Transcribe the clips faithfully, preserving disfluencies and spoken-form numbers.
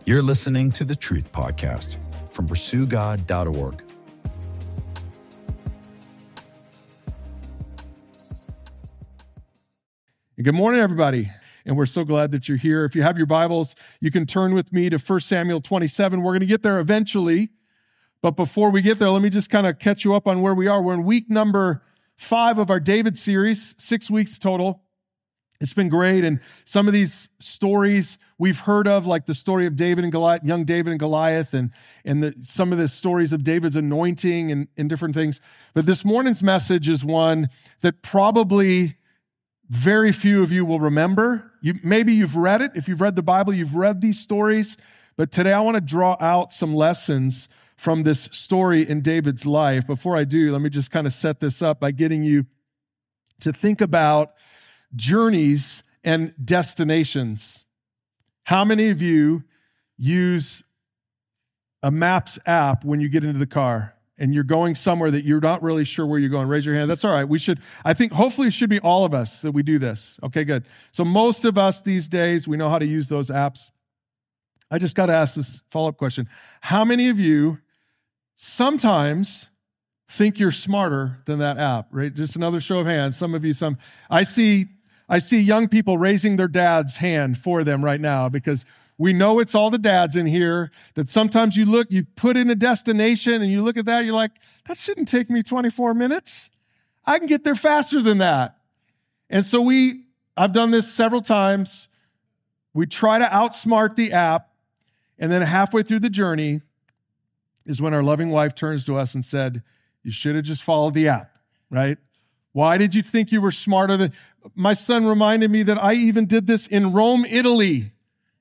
You're listening to the Truth Podcast from pursue god dot org. Good morning, everybody. And we're so glad that you're here. If you have your Bibles, you can turn with me to First Samuel twenty-seven. We're going to get there eventually. But before we get there, let me just kind of catch you up on where we are. We're in week number five of our David series, six weeks total. It's been great. And some of these stories we've heard of, like the story of David and Goliath, young David and Goliath, and, and the, some of the stories of David's anointing and, and different things. But this morning's message is one that probably very few of you will remember. You, maybe you've read it. If you've read the Bible, you've read these stories. But today I want to draw out some lessons from this story in David's life. Before I do, let me just kind of set this up by getting you to think about journeys and destinations. How many of you use a Maps app when you get into the car and you're going somewhere that you're not really sure where you're going? Raise your hand. That's all right. We should, I think, hopefully it should be all of us that we do this. Okay, good. So most of us these days, we know how to use those apps. I just got to ask this follow-up question. How many of you sometimes think you're smarter than that app, right? Just another show of hands. Some of you, some, I see, I see young people raising their dad's hand for them right now because we know it's all the dads in here that sometimes you look, you put in a destination and you look at that, you're like, that shouldn't take me twenty-four minutes. I can get there faster than that. And so we, I've done this several times. We try to outsmart the app, and then halfway through the journey is when our loving wife turns to us and said, you should have just followed the app, right? Why did you think you were smarter than... My son reminded me that I even did this in Rome, Italy.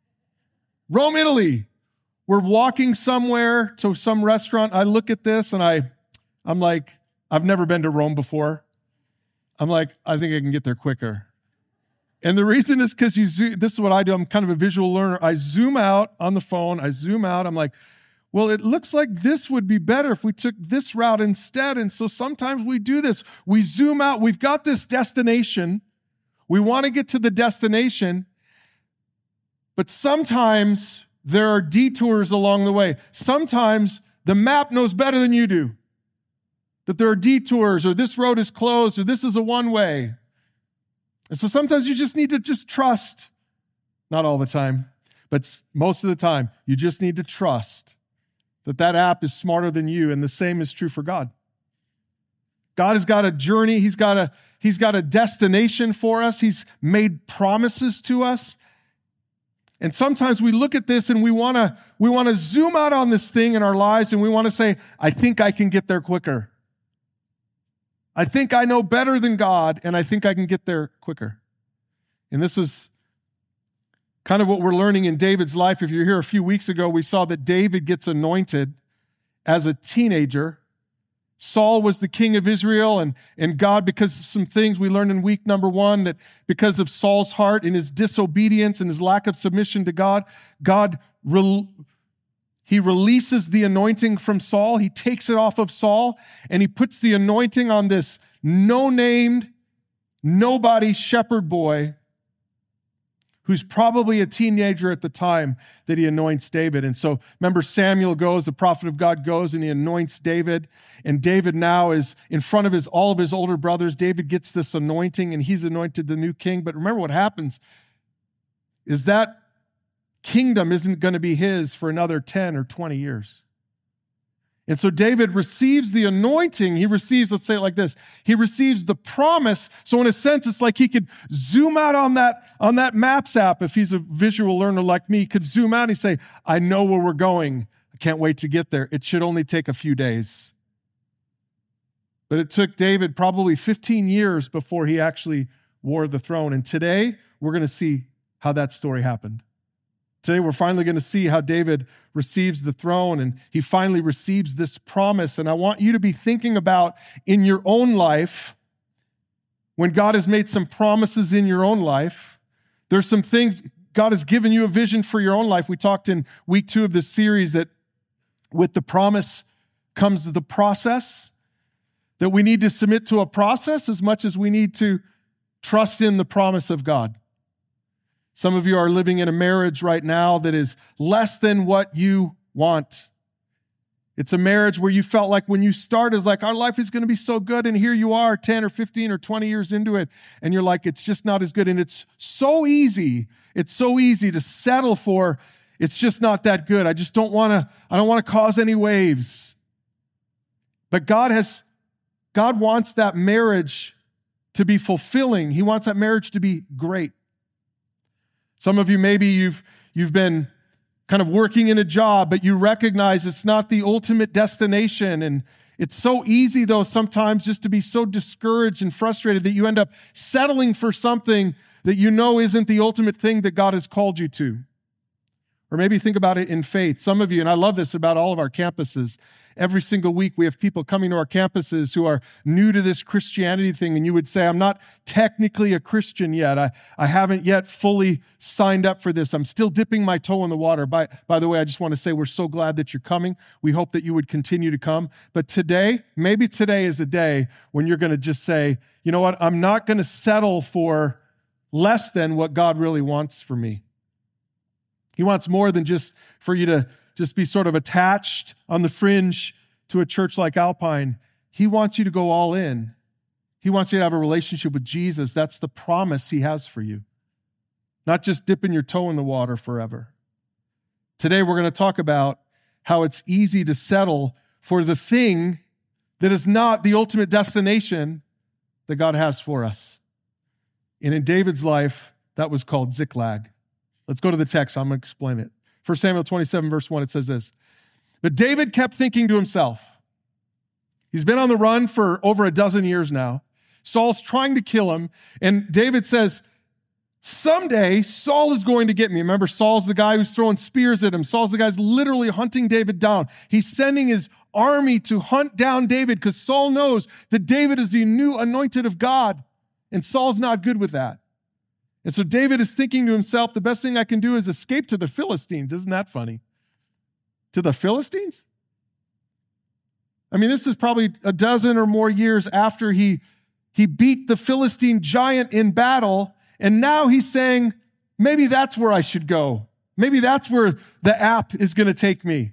Rome, Italy. We're walking somewhere to some restaurant. I look at this and I, I'm like, I've never been to Rome before. I'm like, I think I can get there quicker. And the reason is because you zoom, this is what I do. I'm kind of a visual learner. I zoom out on the phone. I zoom out. I'm like, well, it looks like this would be better if we took this route instead. And so sometimes we do this. We zoom out. We've got this destination. We want to get to the destination. But sometimes there are detours along the way. Sometimes the map knows better than you do. That there are detours, or this road is closed, or this is a one-way. And so sometimes you just need to just trust. Not all the time, but most of the time, you just need to trust that that app is smarter than you, and the same is true for God. God has got a journey. He's got a, he's got a destination for us. He's made promises to us. And sometimes we look at this and we want to, we want to zoom out on this thing in our lives, and we want to say, I think I can get there quicker. I think I know better than God, and I think I can get there quicker. And this is kind of what we're learning in David's life. If you're here a few weeks ago, we saw that David gets anointed as a teenager. Saul was the king of Israel, and, and God, because of some things we learned in week number one, that because of Saul's heart and his disobedience and his lack of submission to God, God, re- he releases the anointing from Saul. He takes it off of Saul, and he puts the anointing on this no-named, nobody shepherd boy who's probably a teenager at the time that he anoints David. And so remember, Samuel goes, the prophet of God goes, and he anoints David. And David now is in front of his all of his older brothers. David gets this anointing, and he's anointed the new king. But remember what happens is that kingdom isn't going to be his for another ten or twenty years. And so David receives the anointing. He receives, let's say it like this, he receives the promise. So in a sense, it's like he could zoom out on that, on that Maps app. If he's a visual learner like me, he could zoom out and say, I know where we're going. I can't wait to get there. It should only take a few days. But it took David probably fifteen years before he actually wore the throne. And today, we're going to see how that story happened. Today, we're finally going to see how David receives the throne, and he finally receives this promise. And I want you to be thinking about in your own life, when God has made some promises in your own life, there's some things, God has given you a vision for your own life. We talked in week two of this series that with the promise comes the process, that we need to submit to a process as much as we need to trust in the promise of God. Some of you are living in a marriage right now that is less than what you want. It's a marriage where you felt like when you started, it's like, our life is going to be so good. And here you are ten or fifteen or twenty years into it. And you're like, it's just not as good. And it's so easy. It's so easy to settle for, it's just not that good. I just don't want to, I don't want to cause any waves. But God has, God wants that marriage to be fulfilling. He wants that marriage to be great. Some of you, maybe you've, you've been kind of working in a job, but you recognize it's not the ultimate destination. And it's so easy, though, sometimes just to be so discouraged and frustrated that you end up settling for something that you know isn't the ultimate thing that God has called you to. Or maybe think about it in faith. Some of you, and I love this about all of our campuses, every single week we have people coming to our campuses who are new to this Christianity thing, and you would say, I'm not technically a Christian yet. I, I haven't yet fully signed up for this. I'm still dipping my toe in the water. By, by the way, I just want to say we're so glad that you're coming. We hope that you would continue to come. But today, maybe today is a day when you're going to just say, you know what, I'm not going to settle for less than what God really wants for me. He wants more than just for you to just be sort of attached on the fringe to a church like Alpine. He wants you to go all in. He wants you to have a relationship with Jesus. That's the promise he has for you. Not just dipping your toe in the water forever. Today we're going to talk about how it's easy to settle for the thing that is not the ultimate destination that God has for us. And in David's life, that was called Ziklag. Let's go to the text. I'm going to explain it. First Samuel twenty-seven, verse one, it says this. But David kept thinking to himself. He's been on the run for over a dozen years now. Saul's trying to kill him. And David says, someday Saul is going to get me. Remember, Saul's the guy who's throwing spears at him. Saul's the guy who's literally hunting David down. He's sending his army to hunt down David because Saul knows that David is the new anointed of God. And Saul's not good with that. And so David is thinking to himself, the best thing I can do is escape to the Philistines. Isn't that funny? To the Philistines? I mean, this is probably a dozen or more years after he, he beat the Philistine giant in battle. And now he's saying, maybe that's where I should go. Maybe that's where the app is going to take me.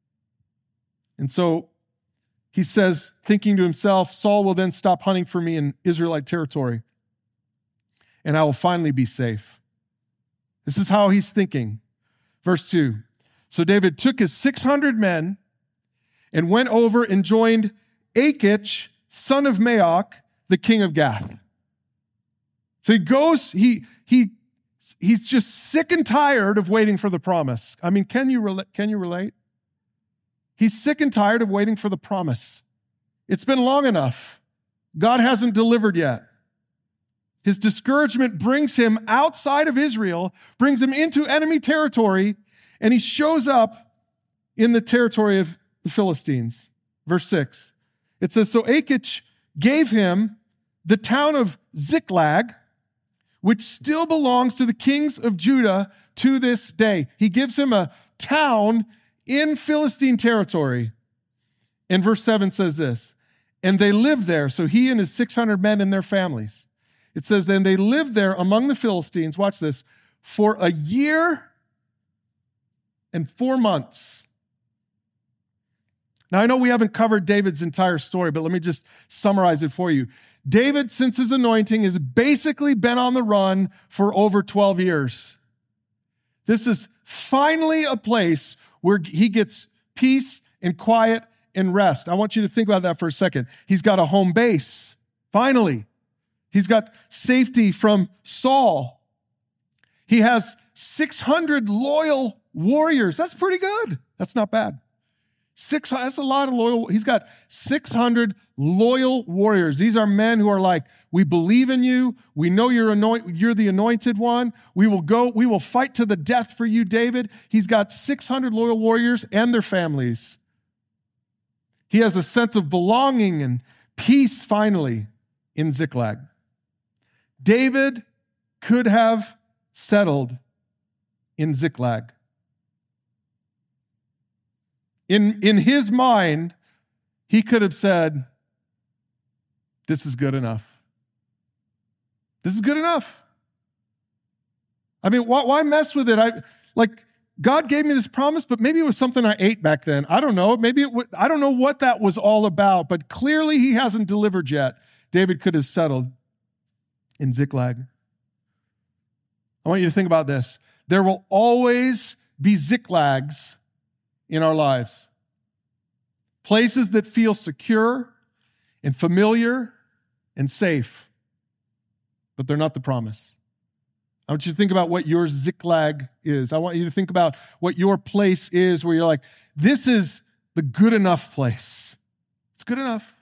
And so he says, thinking to himself, Saul will then stop hunting for me in Israelite territory, and I will finally be safe. This is how he's thinking. Verse two. So David took his six hundred men and went over and joined Achish, son of Maok, the king of Gath. So he goes, he, he, he's just sick and tired of waiting for the promise. I mean, can you relate? Can you relate? He's sick and tired of waiting for the promise. It's been long enough. God hasn't delivered yet. His discouragement brings him outside of Israel, brings him into enemy territory, and he shows up in the territory of the Philistines. Verse six. It says, so Achish gave him the town of Ziklag, which still belongs to the kings of Judah to this day. He gives him a town in Philistine territory. And verse seven says this, and they lived there, so he and his six hundred men and their families. It says, then they lived there among the Philistines, watch this, for a year and four months. Now, I know we haven't covered David's entire story, but let me just summarize it for you. David, since his anointing, has basically been on the run for over twelve years. This is finally a place where he gets peace and quiet and rest. I want you to think about that for a second. He's got a home base, finally. He's got safety from Saul. He has six hundred loyal warriors. That's pretty good. That's not bad. Six, that's a lot of loyal. He's got six hundred loyal warriors. These are men who are like, we believe in you. We know you're anoint, you're the anointed one. We will go, we will fight to the death for you, David. He's got six hundred loyal warriors and their families. He has a sense of belonging and peace finally in Ziklag. David could have settled in Ziklag. In, in his mind, he could have said, this is good enough. This is good enough. I mean, why, why mess with it? I like God gave me this promise, but maybe it was something I ate back then. I don't know. Maybe it would, I don't know what that was all about, but clearly he hasn't delivered yet. David could have settled in Ziklag. I want you to think about this. There will always be Ziklags in our lives. Places that feel secure and familiar and safe, but they're not the promise. I want you to think about what your Ziklag is. I want you to think about what your place is where you're like, this is the good enough place. It's good enough.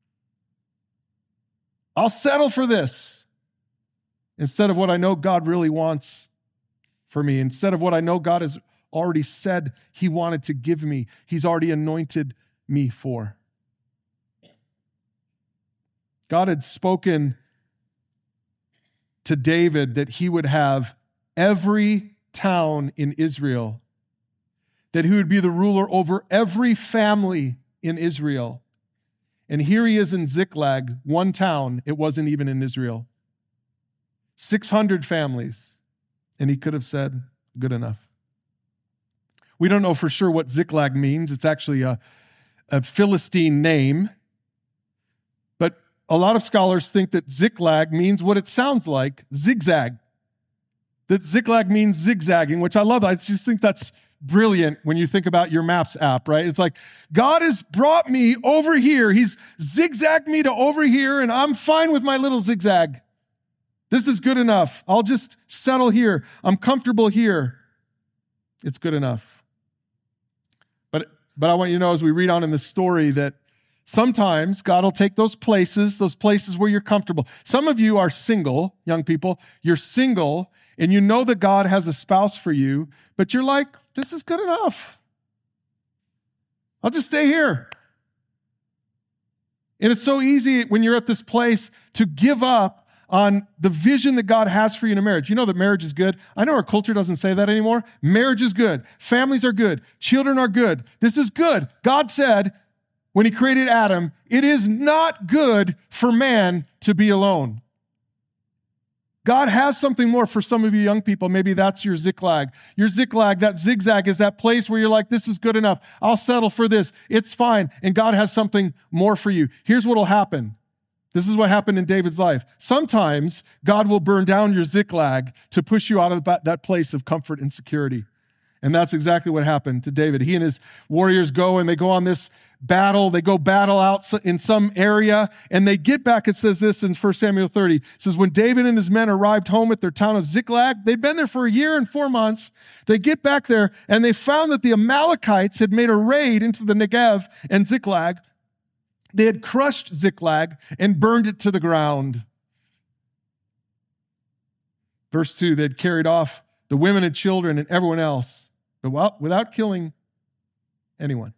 I'll settle for this instead of what I know God really wants for me, instead of what I know God has already said he wanted to give me. He's already anointed me for. God had spoken to David that he would have every town in Israel, that he would be the ruler over every family in Israel. And here he is in Ziklag, one town. It wasn't even in Israel. six hundred families. And he could have said, good enough. We don't know for sure what Ziklag means. It's actually a, a Philistine name. But a lot of scholars think that Ziklag means what it sounds like, zigzag. That Ziklag means zigzagging, which I love. I just think that's brilliant when you think about your Maps app, right? It's like, God has brought me over here. He's zigzagged me to over here, and I'm fine with my little zigzag. This is good enough. I'll just settle here. I'm comfortable here. It's good enough. But, but I want you to know as we read on in the story that sometimes God will take those places, those places where you're comfortable. Some of you are single, young people. You're single, and you know that God has a spouse for you, but you're like, this is good enough. I'll just stay here. And it's so easy when you're at this place to give up on the vision that God has for you in a marriage. You know that marriage is good. I know our culture doesn't say that anymore. Marriage is good. Families are good. Children are good. This is good. God said when he created Adam, it is not good for man to be alone. God has something more for some of you young people. Maybe that's your Ziklag. Your Ziklag, that zigzag, is that place where you're like, this is good enough. I'll settle for this. It's fine. And God has something more for you. Here's what will happen. This is what happened in David's life. Sometimes God will burn down your Ziklag to push you out of that place of comfort and security. And that's exactly what happened to David. He and his warriors go and they go on this battle. They go battle out in some area and they get back. It says this in First Samuel thirty. It says, when David and his men arrived home at their town of Ziklag, they'd been there for a year and four months. They get back there and they found that the Amalekites had made a raid into the Negev and Ziklag. They had crushed Ziklag and burned it to the ground. Verse two, they'd carried off the women and children and everyone else, but without killing anyone.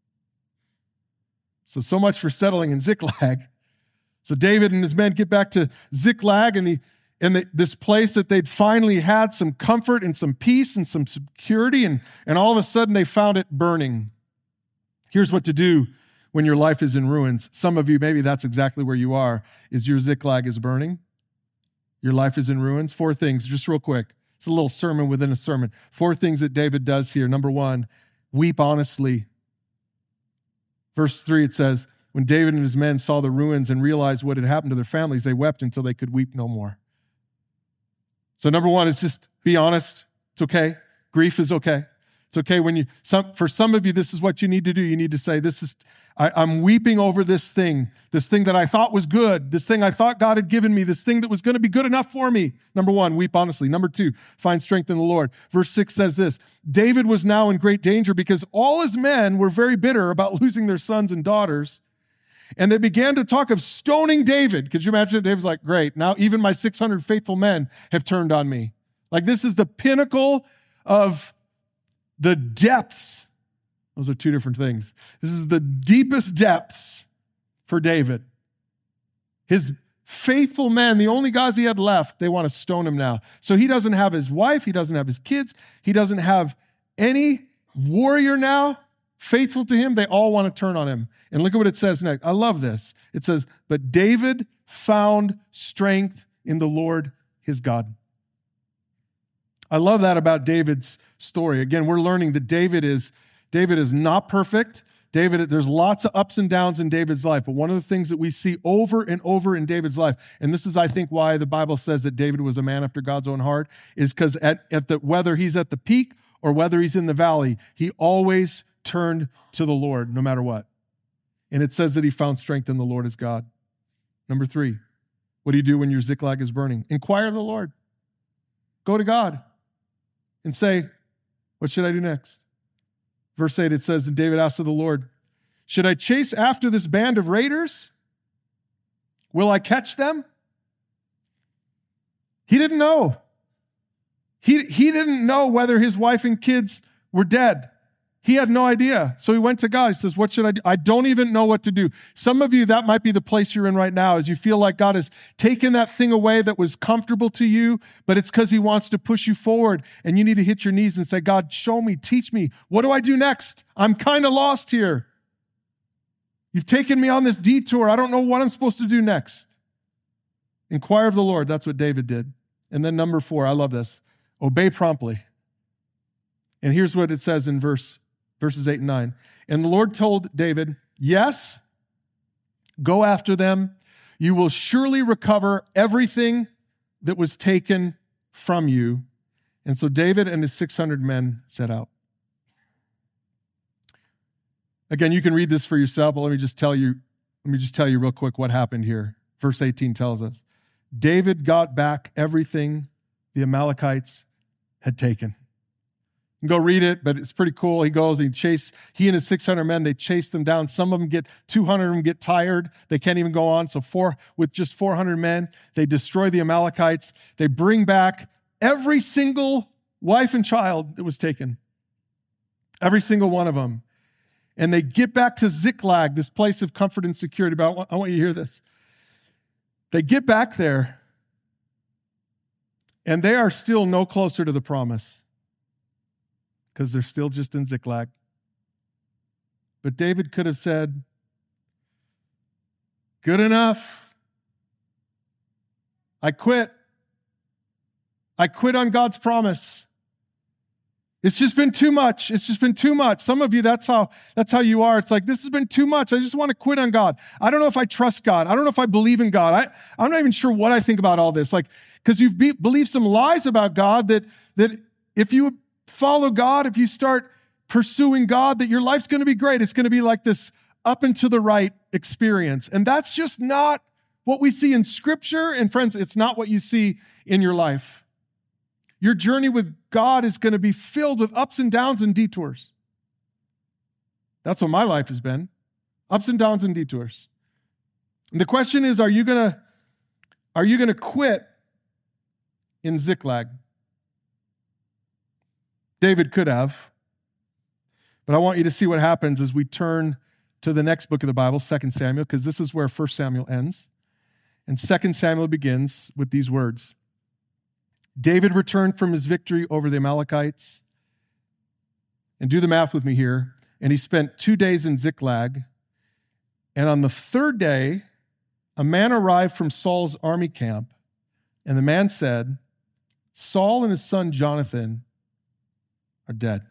So, so much for settling in Ziklag. So David and his men get back to Ziklag and, he, and the, this place that they'd finally had some comfort and some peace and some security, and, and all of a sudden they found it burning. Here's what to do when your life is in ruins. Some of you, maybe that's exactly where you are, is your Ziklag is burning. Your life is in ruins. Four things, just real quick. It's a little sermon within a sermon. Four things that David does here. Number one, weep honestly. Verse three, it says, when David and his men saw the ruins and realized what had happened to their families, they wept until they could weep no more. So number one is just be honest. It's okay. Grief is okay. It's okay when you, some, for some of you, this is what you need to do. You need to say, this is, I, I'm weeping over this thing, this thing that I thought was good, this thing I thought God had given me, this thing that was going to be good enough for me. Number one, weep honestly. Number two, find strength in the Lord. Verse six says this, David was now in great danger because all his men were very bitter about losing their sons and daughters. And they began to talk of stoning David. Could you imagine it? David's like, great, now even my six hundred faithful men have turned on me. Like this is the pinnacle of the depths. Those are two different things. This is the deepest depths for David. His faithful men, the only guys he had left, they want to stone him now. So he doesn't have his wife. He doesn't have his kids. He doesn't have any warrior now faithful to him. They all want to turn on him. And look at what it says next. I love this. It says, but David found strength in the Lord his God. I love that about David's story. Again, we're learning that David is, David is not perfect. David, there's lots of ups and downs in David's life, but one of the things that we see over and over in David's life, and this is, I think, why the Bible says that David was a man after God's own heart, is because at, at the, whether he's at the peak or whether he's in the valley, he always turned to the Lord, no matter what. And it says that he found strength in the Lord his God. Number three, what do you do when your Ziklag is burning? Inquire of the Lord. Go to God and say, what should I do next? Verse eight, it says, and David asked of the Lord, should I chase after this band of raiders? Will I catch them? He didn't know. He, he didn't know whether his wife and kids were dead. He had no idea. So he went to God. He says, what should I do? I don't even know what to do. Some of you, that might be the place you're in right now, as you feel like God has taken that thing away that was comfortable to you, but it's because he wants to push you forward, and you need to hit your knees and say, God, show me, teach me. What do I do next? I'm kind of lost here. You've taken me on this detour. I don't know what I'm supposed to do next. Inquire of the Lord. That's what David did. And then number four, I love this. Obey promptly. And here's what it says in verse Verses eight and nine. And the Lord told David, yes, go after them. You will surely recover everything that was taken from you. And so David and his six hundred men set out. Again, you can read this for yourself, but let me just tell you, let me just tell you real quick what happened here. Verse eighteen tells us, David got back everything the Amalekites had taken. You can go read it, but it's pretty cool. He goes, he chase, he and his six hundred men, they chase them down. Some of them get, two hundred of them get tired. They can't even go on. So four, with just four hundred men, they destroy the Amalekites. They bring back every single wife and child that was taken. Every single one of them. And they get back to Ziklag, this place of comfort and security. But I want, I want you to hear this. They get back there, and they are still no closer to the promise, because they're still just in Ziklag. But David could have said, good enough. I quit. I quit on God's promise. It's just been too much. It's just been too much. Some of you, that's how, that's how you are. It's like, this has been too much. I just want to quit on God. I don't know if I trust God. I don't know if I believe in God. I, I'm not even sure what I think about all this. Like, because you've be, believed some lies about God that, that if you follow God, if you start pursuing God, that your life's going to be great. It's going to be like this up and to the right experience. And that's just not what we see in Scripture. And friends, it's not what you see in your life. Your journey with God is going to be filled with ups and downs and detours. That's what my life has been. Ups and downs and detours. And the question is, are you going to, are you going to quit in Ziklag? David could have. But I want you to see what happens as we turn to the next book of the Bible, Second Samuel, because this is where First Samuel ends. And Second Samuel begins with these words. David returned from his victory over the Amalekites. And do the math with me here. And he spent two days in Ziklag. And on the third day, a man arrived from Saul's army camp. And the man said, Saul and his son Jonathan are dead.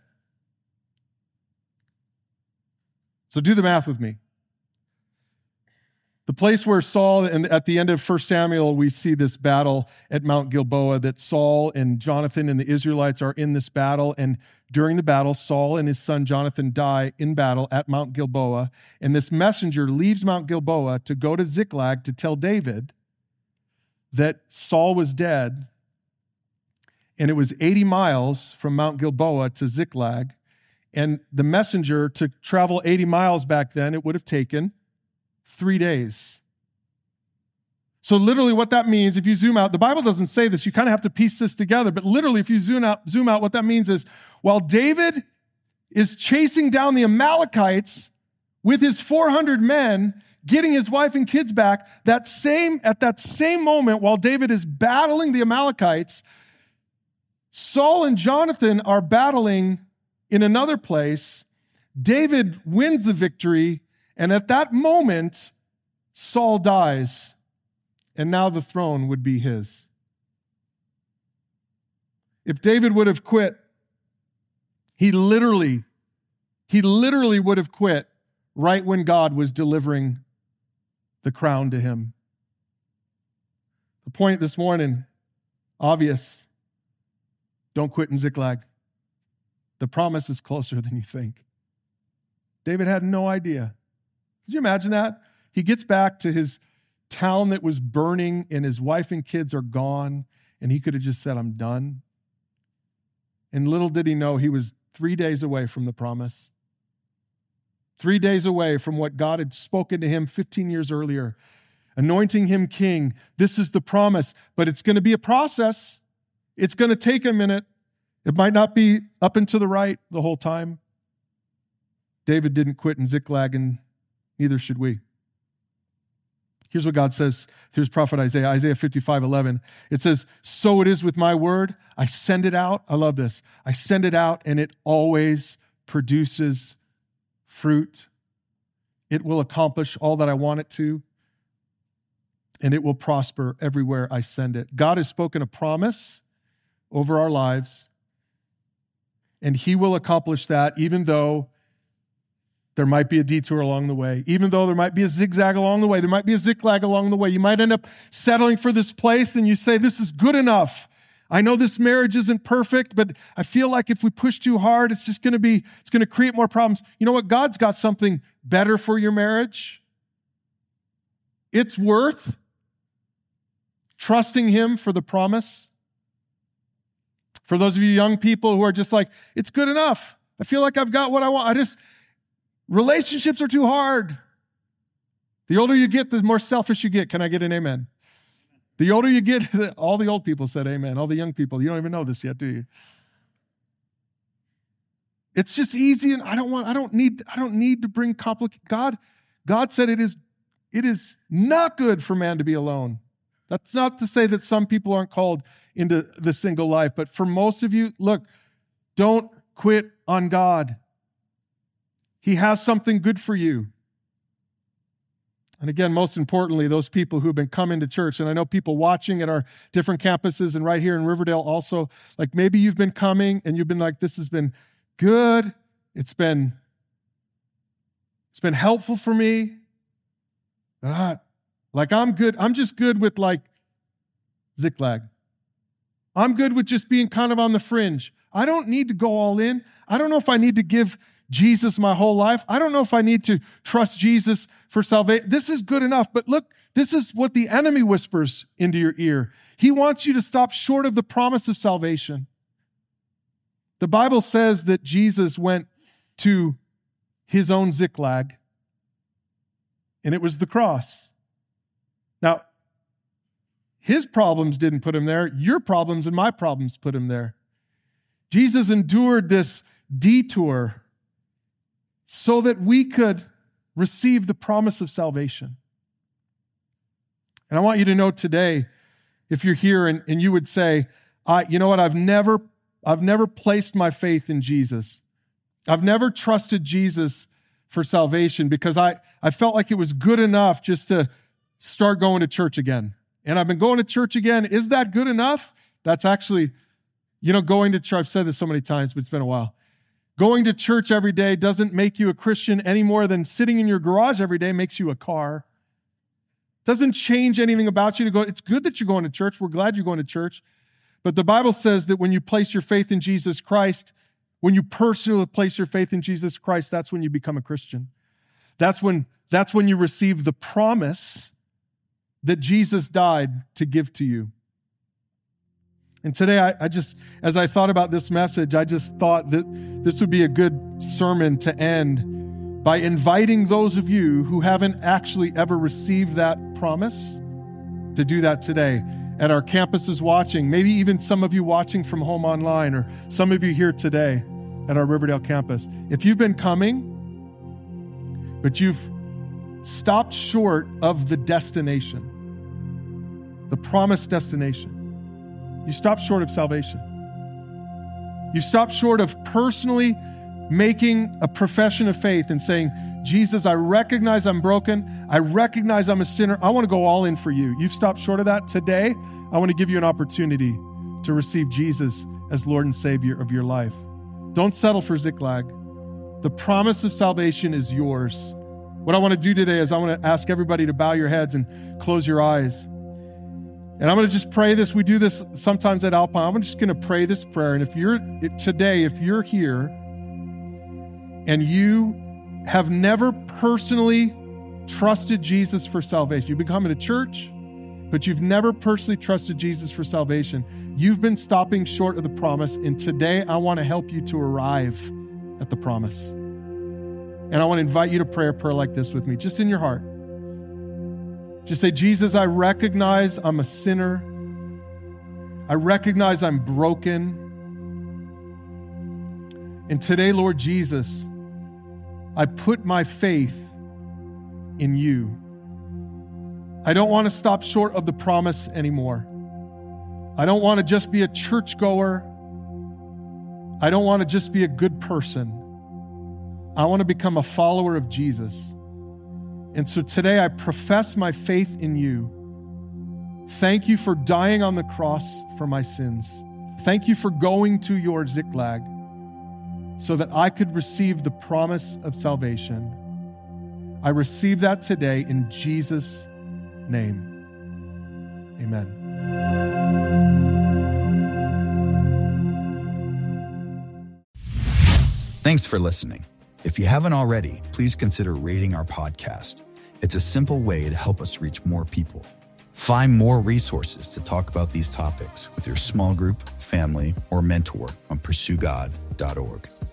So do the math with me. The place where Saul, and at the end of First Samuel, we see this battle at Mount Gilboa, that Saul and Jonathan and the Israelites are in this battle. And during the battle, Saul and his son Jonathan die in battle at Mount Gilboa. And this messenger leaves Mount Gilboa to go to Ziklag to tell David that Saul was dead. And it was eighty miles from Mount Gilboa to Ziklag. And the messenger, to travel eighty miles back then, it would have taken three days. So literally what that means, if you zoom out, the Bible doesn't say this, you kind of have to piece this together, but literally if you zoom out, zoom out, what that means is, while David is chasing down the Amalekites with his four hundred men, getting his wife and kids back, that same, at that same moment, while David is battling the Amalekites, Saul and Jonathan are battling in another place. David wins the victory, and at that moment, Saul dies, and now the throne would be his. if David would have quit, he literally, he literally would have quit right when God was delivering the crown to him. The point this morning, obvious, don't quit in Ziklag. The promise is closer than you think. David had no idea. Could you imagine that? He gets back to his town that was burning and his wife and kids are gone, and he could have just said, I'm done. And little did he know he was three days away from the promise. Three days away from what God had spoken to him fifteen years earlier, anointing him king. This is the promise, but it's going to be a process. It's going to take a minute. It might not be up and to the right the whole time. David didn't quit in Ziklag, and neither should we. Here's what God says through his prophet Isaiah, Isaiah fifty-five eleven. It says, so it is with my word. I send it out. I love this. I send it out, and it always produces fruit. It will accomplish all that I want it to, and it will prosper everywhere I send it. God has spoken a promise over our lives, and he will accomplish that even though there might be a detour along the way. Even though there might be a zigzag along the way, there might be a ziklag along the way. You might end up settling for this place and you say, this is good enough. I know this marriage isn't perfect, but I feel like if we push too hard, it's just going to be, it's going to create more problems. You know what? God's got something better for your marriage. It's worth trusting him for the promise. For those of you young people who are just like, it's good enough. I feel like I've got what I want. I just, relationships are too hard. The older you get, the more selfish you get. Can I get an amen? The older you get, all the old people said amen. All the young people, you don't even know this yet, do you? It's just easy, and I don't want, I don't need, I don't need to bring complicated. God, God said it is, it is not good for man to be alone. That's not to say that some people aren't called into the single life, but for most of you, look, don't quit on God. He has something good for you. And again, most importantly, those people who have been coming to church, and I know people watching at our different campuses and right here in Riverdale also, like maybe you've been coming and you've been like, this has been good. It's been, it's been helpful for me. But I, like I'm good. I'm just good with like Ziklag. I'm good with just being kind of on the fringe. I don't need to go all in. I don't know if I need to give Jesus my whole life. I don't know if I need to trust Jesus for salvation. This is good enough. But look, this is what the enemy whispers into your ear. He wants you to stop short of the promise of salvation. The Bible says that Jesus went to his own Ziklag, and it was the cross. Now, his problems didn't put him there. Your problems and my problems put him there. Jesus endured this detour so that we could receive the promise of salvation. And I want you to know today, if you're here and, and you would say, I, you know what, I've never, I've never placed my faith in Jesus. I've never trusted Jesus for salvation because I, I felt like it was good enough just to start going to church again. And I've been going to church again. Is that good enough? That's actually, you know, going to church, I've said this so many times, but it's been a while. Going to church every day doesn't make you a Christian any more than sitting in your garage every day makes you a car. Doesn't change anything about you to go. It's good that you're going to church. We're glad you're going to church. But the Bible says that when you place your faith in Jesus Christ, when you personally place your faith in Jesus Christ, that's when you become a Christian. That's when, that's when you receive the promise that Jesus died to give to you. And today, I, I just, as I thought about this message, I just thought that this would be a good sermon to end by inviting those of you who haven't actually ever received that promise to do that today. At our campuses watching, maybe even some of you watching from home online, or some of you here today at our Riverdale campus. If you've been coming, but you've stopped short of the destination, the promised destination, you stopped short of salvation. You stopped short of personally making a profession of faith and saying, Jesus, I recognize I'm broken. I recognize I'm a sinner. I want to go all in for you. You've stopped short of that. Today, I want to give you an opportunity to receive Jesus as Lord and Savior of your life. Don't settle for Ziklag. The promise of salvation is yours. What I want to do today is I want to ask everybody to bow your heads and close your eyes. And I'm going to just pray this. We do this sometimes at Alpine. I'm just going to pray this prayer. And if you're today, if you're here and you have never personally trusted Jesus for salvation, you've been coming to church, but you've never personally trusted Jesus for salvation, you've been stopping short of the promise. And today I want to help you to arrive at the promise. And I want to invite you to pray a prayer like this with me, just in your heart. Just say, Jesus, I recognize I'm a sinner. I recognize I'm broken. And today, Lord Jesus, I put my faith in you. I don't want to stop short of the promise anymore. I don't want to just be a churchgoer. I don't want to just be a good person. I want to become a follower of Jesus. And so today I profess my faith in you. Thank you for dying on the cross for my sins. Thank you for going to your Ziklag so that I could receive the promise of salvation. I receive that today in Jesus' name. Amen. Thanks for listening. If you haven't already, please consider rating our podcast. It's a simple way to help us reach more people. Find more resources to talk about these topics with your small group, family, or mentor on pursue god dot org.